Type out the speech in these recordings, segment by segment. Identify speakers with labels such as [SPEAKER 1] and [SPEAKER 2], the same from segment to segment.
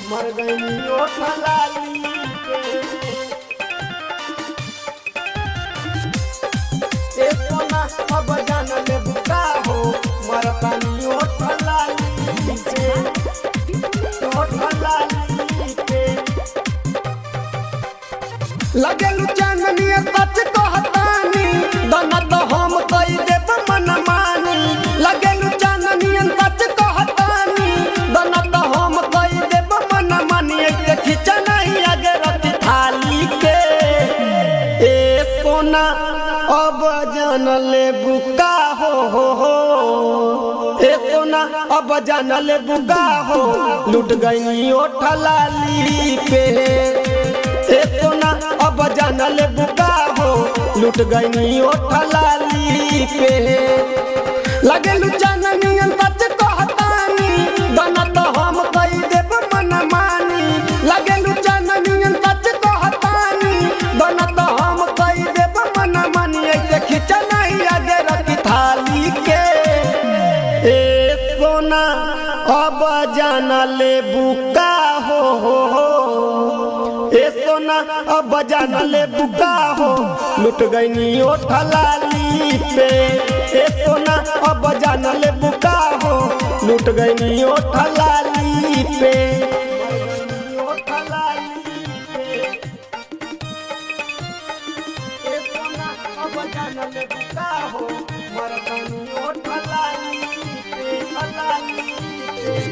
[SPEAKER 1] मर गई ओठ लाली पे ए सोना अब जान ले बुका हो मरतानी ओठ लाली पे ओठ लाली पे लगेलु चांदनी सच कहतानी दना तो हम कई देब मन मानी लगेलु चांदनी सच कहतानी दना तो हम कई देब मन मानी के खिंचा नहीं आगे रखी थाली के ए सोना अब जान ले बुका हो ए सोना अब जान ले बुका हो लुट गई ओठ लाली पे ए सोना अब जान ले बुका हो लुट गई ओठ लाली पे लगेलु चांदनी सच कहतानी दना तो हम कई देब मन मानी लगेलु चांदनी सच कहतानी दना तो हम कई देब मन मानी ऐसे खिंचा नहीं आगे रखी थाली के ए सोना अब जान ले बुका हो ए सोना अब जान ले बुका हो लुट गई ओठ लाली पे ए सोना अब जान ले बुका हो लुट गई ओठ लाली पे ओठ लाली पे ए सोना अब जान ले बुका हो मरतानी ओठ लाली पे लाली पे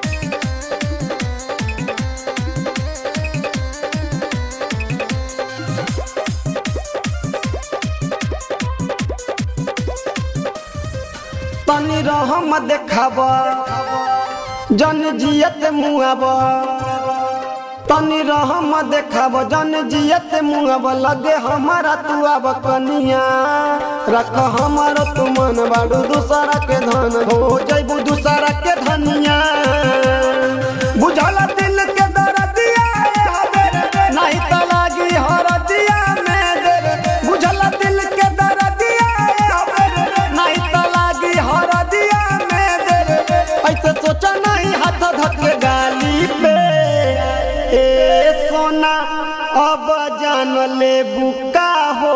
[SPEAKER 1] तनी रहम देखाब जन जियत मुआब तनी रहम देखाब जन जियत मुआब लगे हमारा तू अब कनिया रख हमारो तू मन बाड़ू दूसरा के धन हो जैबू दूसरा के धनिया बुझल दिल के दर्दिया नहीं तो लागी हरदिया में दे बुझल दिल के दर्दिया नहीं तो लागी हरदिया में दे ऐसे सोचा नहीं हाथ धक गाली पे ए सोना अब जान ले बुका हो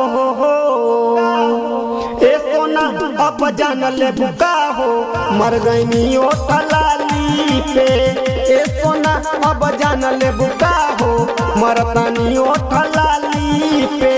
[SPEAKER 1] ए सोना अब जान ले बुका हो मर गई ओठ लाली पे ए सोना अब जान ले बुका हो मरतानी ओठ लाली पे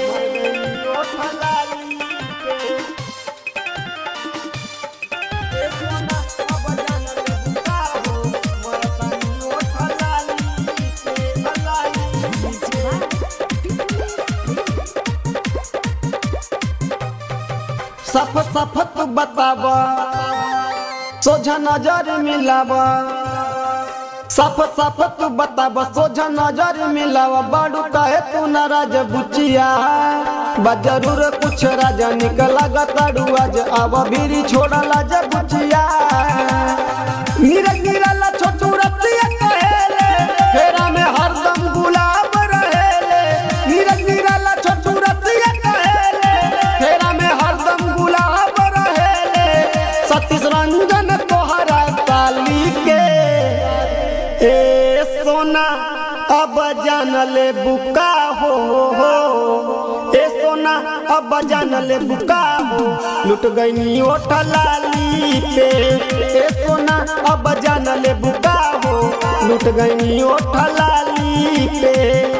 [SPEAKER 1] सफ सफ तू बताब सोझा नजर मिलाब सफ सफ तू बताब सोझा नजर मिलाब बाड़ू कहे तू नाराज बुचिया बा जरूर कुछ राजा निकला गताड़ू आज अब भीरी छोड़ला जब बुचिया गिरला छोटू रतिया कहेले फेरा में हरदम गुलाब रहेले गिरला छोटू रतिया कहेले फेरा में हरदम गुलाब रहेले सतीश रंजन तोहरा ताली के ए सोना अब जान ले बुका हो ए सोना अब जान ले बुका हो लुट गई ओठ लाली पे ए सोना अब जान ले बुका हो लुट गई ओठ लाली पे।